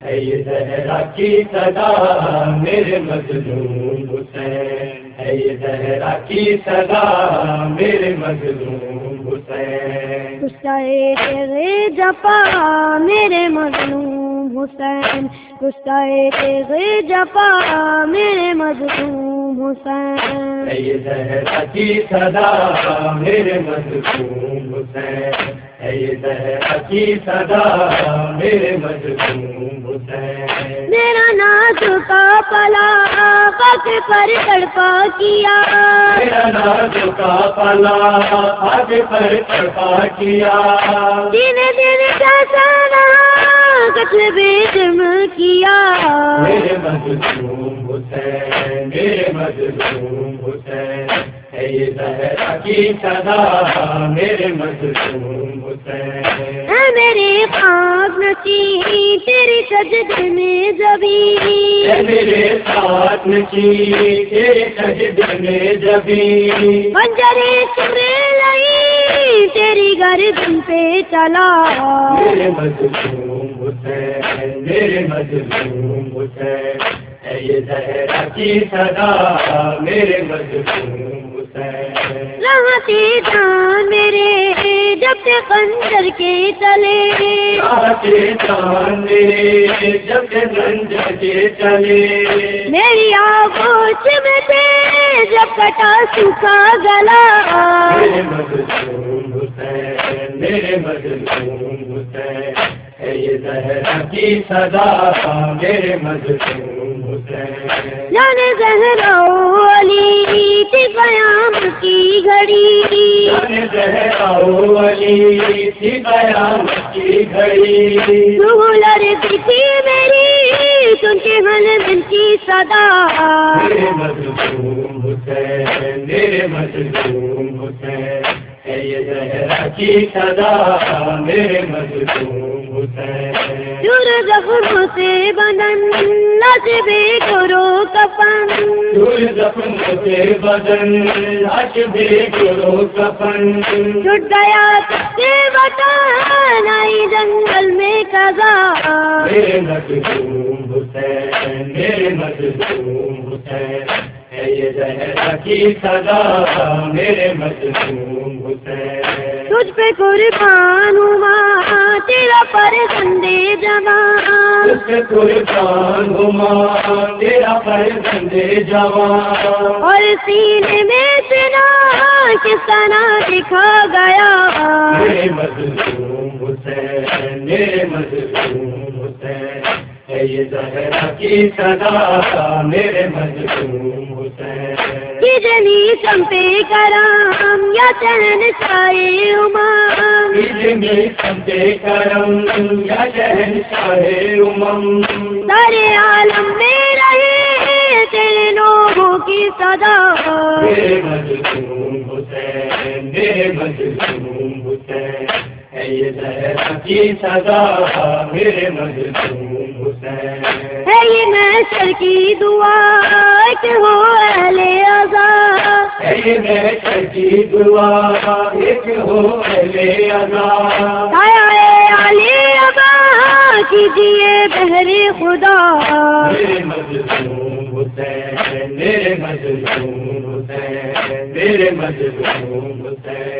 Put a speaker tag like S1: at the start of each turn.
S1: ہے یہ زہرا کی صدا میرے مظلوم حسین، ہے یہ زہرا کی صدا میرے مظلوم حسین،
S2: گستائے تیرے جپا میرے مظلوم حسین، گستائے تیرے جپا میرے مظلوم حسین،
S1: ہے یہ زہرا کی صدا میرے مظلوم حسین، ہے یہ زہرا کی صدا میرے مظلوم حسین،
S2: میرا ناز کا پلا خاک پر تڑپا کیا،
S1: میرا ناز کا پلا خاک پر تڑپا کیا،
S2: دن دن جیسا قتل بے جرم کیا،
S1: میرے مظلوم حسین، میرے مظلوم حسین، ہے یہ زہرا کی صدا میرے مظلوم حسین،
S2: اے میرے خواب نشیں تیری سجدے میں زبیں،
S1: اے میرے ساتھ نشیں تیرے سجدے میں زبیں،
S2: منظرے چرے لئی تیری گردن پہ چلا،
S1: میرے مظلوم حسین، میرے مظلوم حسین، ہے یہ زہرا کی صدا میرے مظلوم حسین،
S2: رہتے جان میرے جب سے خنجر کے تلے،
S1: آتے جان میرے جب سے خنجر کے چلے،
S2: میری آگوش میں تھے جب کٹا سوکھا گلا،
S1: میرے مظلوم حسین، میرے مظلوم حسین، ہے یہ زہرا کی صدا میرے مظلوم حسین،
S2: جانے زہرا علی تھی قیام کی گھڑی،
S1: جانے زہرا علی تھی قیامت کی گھڑی،
S2: روح لرزی تھی میری سن کے حلم کی صدا،
S1: میرے مظلوم حسین، میرے مظلوم حسین، ہے یہ زہرا کی صدا میرے مظلوم حسین،
S2: دور زخموں سے بدن نصیب کرو کفن،
S1: دور زخموں سے بدن لاش بے کرو کفن،
S2: ٹوٹ گیا سے وطن آئی جنگل میں قضا،
S1: میرے مظلوم حسین، میرے مظلوم حسین، ہے یہ زہرا کی صدا میرے مظلوم حسین،
S2: تجھ پہ قربان ہوں ماں تیرا فرزند جوان،
S1: اس پہ قربان ہوں ماں تیرا فرزند جوان،
S2: اور سینے میں سنا کس طرح دکھا گیا،
S1: میرے مظلوم حسین، میرے مظلوم حسین، ہے یہ زہرا کی صدا میرے مظلوم حسین،
S2: کجنی چمپے کرم یا چہن چائے امام،
S1: میں سمتے کرم یا شہنشاہ امم،
S2: سارے عالم میں رہے تیرے لوگوں کی صدا،
S1: میرے مظلوم حسین، میرے مظلوم حسین، ہے یہ زہرا کی صدا میرے مظلوم حسین،
S2: ہے یہ محشر کی دعا کہ ہو اہل عذاب،
S1: ہے یہ محشر کی دعا ایک ہو اہل عذاب،
S2: سایہ علی ابا کیجیے بہر خدا،
S1: میرے مظلوم حسین، میرے مظلوم حسین، میرے مظلوم حسین،